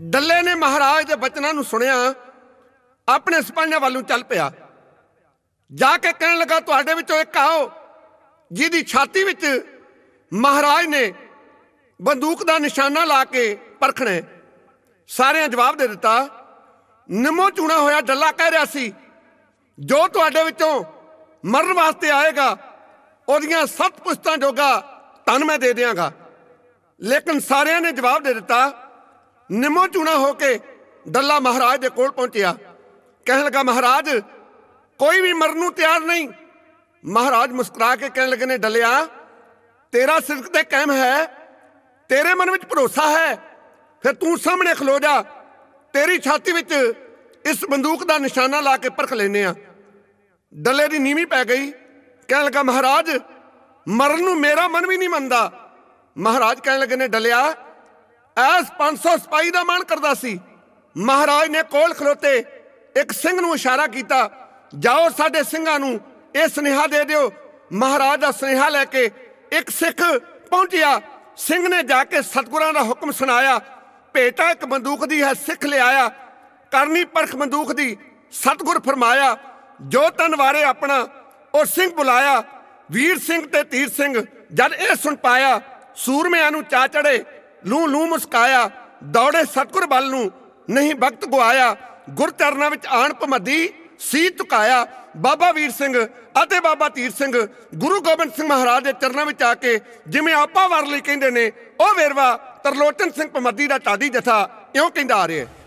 ਡੱਲੇ ਨੇ ਮਹਾਰਾਜ ਦੇ ਬਚਨਾਂ ਨੂੰ ਸੁਣਿਆ, ਆਪਣੇ ਸਿਪਾਹੀਆਂ ਵੱਲੋਂ ਚੱਲ ਪਿਆ। ਜਾ ਕੇ ਕਹਿਣ ਲੱਗਾ, ਤੁਹਾਡੇ ਵਿੱਚੋਂ ਇੱਕ ਆਓ ਜਿਹਦੀ ਛਾਤੀ ਵਿੱਚ ਮਹਾਰਾਜ ਨੇ ਬੰਦੂਕ ਦਾ ਨਿਸ਼ਾਨਾ ਲਾ ਕੇ ਪਰਖਣਾ। ਸਾਰਿਆਂ ਜਵਾਬ ਦੇ ਦਿੱਤਾ। ਨਿੰਮੋ ਚੂਣਾ ਹੋਇਆ ਡੱਲਾ ਕਹਿ ਰਿਹਾ ਸੀ, ਜੋ ਤੁਹਾਡੇ ਵਿੱਚੋਂ ਮਰਨ ਵਾਸਤੇ ਆਏਗਾ ਉਹਦੀਆਂ 7 ਪੁਸ਼ਤਾਂ ਜੋਗਾ ਧਨ ਮੈਂ ਦੇ ਦਿਆਂਗਾ। ਲੇਕਿਨ ਸਾਰਿਆਂ ਨੇ ਜਵਾਬ ਦੇ ਦਿੱਤਾ। ਨਿੰਮੋ ਚੂਣਾ ਹੋ ਕੇ ਡੱਲਾ ਮਹਾਰਾਜ ਦੇ ਕੋਲ ਪਹੁੰਚਿਆ। ਕਹਿਣ ਲੱਗਾ, ਮਹਾਰਾਜ ਕੋਈ ਵੀ ਮਰਨ ਨੂੰ ਤਿਆਰ ਨਹੀਂ। ਮਹਾਰਾਜ ਮੁਸਕਰਾ ਕੇ ਕਹਿਣ ਲੱਗੇ ਨੇ, ਡੱਲਿਆ ਤੇਰਾ ਸਿਦਕ ਤੇ ਕਾਇਮ ਹੈ, ਤੇਰੇ ਮਨ ਵਿੱਚ ਭਰੋਸਾ ਹੈ, ਫਿਰ ਤੂੰ ਸਾਹਮਣੇ ਖਲੋ ਜਾ, ਤੇਰੀ ਛਾਤੀ ਵਿੱਚ ਇਸ ਬੰਦੂਕ ਦਾ ਨਿਸ਼ਾਨਾ ਲਾ ਕੇ ਪਰਖ ਲੈਨੇ ਆ। ਡੱਲੇ ਦੀ ਨੀਵੀਂ ਪੈ ਗਈ। ਕਹਿਣ ਲੱਗਾ, ਮਹਾਰਾਜ ਮਰਨ ਨੂੰ ਮੇਰਾ ਮਨ ਵੀ ਨਹੀਂ ਮੰਨਦਾ। ਮਹਾਰਾਜ ਕਹਿਣ ਲੱਗੇ ਨੇ, ਡੱਲਿਆ ਐਸ 500 ਸਿਪਾਹੀ ਦਾ ਮਨ ਕਰਦਾ ਸੀ। ਮਹਾਰਾਜ ਨੇ ਕੋਲ ਖਲੋਤੇ ਇੱਕ ਸਿੰਘ ਨੂੰ ਇਸ਼ਾਰਾ ਕੀਤਾ, ਜਾਓ ਸਾਡੇ ਸਿੰਘਾਂ ਨੂੰ ਇਹ ਸੁਨੇਹਾ ਦੇ ਦਿਓ। ਮਹਾਰਾਜ ਦਾ ਸੁਨੇਹਾ ਲੈ ਕੇ ਇੱਕ ਸਿੱਖ ਪਹੁੰਚਿਆ। ਸਿੰਘ ਨੇ ਜਾ ਕੇ ਸਤਿਗੁਰਾਂ ਦਾ ਹੁਕਮ ਸੁਣਾਇਆ, ਭੇਟਾ ਇੱਕ ਬੰਦੂਕ ਦੀ ਹੈ, ਸਿੱਖ ਲਿਆਇਆ, ਕਰਨੀ ਪਰਖ ਬੰਦੂਕ ਦੀ। ਸਤਿਗੁਰ ਫਰਮਾਇਆ, ਜੋ ਤਨ ਵਾਰੇ ਆਪਣਾ ਉਹ ਸਿੰਘ ਬੁਲਾਇਆ। ਵੀਰ ਸਿੰਘ ਤੇ ਧੀਰ ਸਿੰਘ ਜਦ ਇਹ ਸੁਣ ਪਾਇਆ, ਸੂਰਮਿਆਂ ਨੂੰ ਚਾ ਚੜੇ, ਲੂ ਲੂ ਮੁਸਕਾਇਆ, ਦੌੜੇ ਸਤਿਗੁਰ ਵੱਲ ਨੂੰ ਨਹੀਂ ਵਕਤ ਗੁਆਇਆ। ਗੁਰ ਚਰਨਾਂ ਵਿੱਚ ਆਣ ਭਮੱਦੀ ਸੀ ਝੁਕਾਇਆ। ਬਾਬਾ ਵੀਰ ਸਿੰਘ ਅਤੇ ਬਾਬਾ ਧੀਰ ਸਿੰਘ ਗੁਰੂ ਗੋਬਿੰਦ ਸਿੰਘ ਮਹਾਰਾਜ ਦੇ ਚਰਨਾਂ ਵਿੱਚ ਆ ਕੇ ਜਿਵੇਂ ਆਪਾ ਵਾਰ ਲਈ ਕਹਿੰਦੇ ਨੇ, ਉਹ ਵੇਰਵਾ ਤਰਲੋਚਨ ਸਿੰਘ ਭਮੱਦੀ ਦਾ ਢਾਡੀ ਜਥਾ ਇਉਂ ਕਹਿੰਦਾ ਆ ਰਿਹਾ।